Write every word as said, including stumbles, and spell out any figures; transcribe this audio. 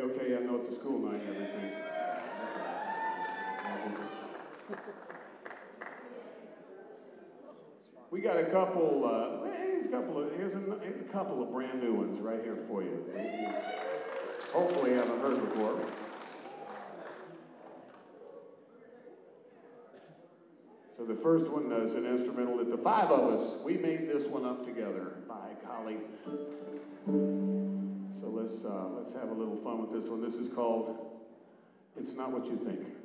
okay? I know it's a school night and everything. We got a couple, uh, here's a couple of, here's a, here's a couple of brand new ones right here for you. you hopefully you haven't heard before. So the first one is an instrumental that the five of us, we made this one up together, by golly. So let's, uh, let's have a little fun with this one. This is called It's Not What You Think.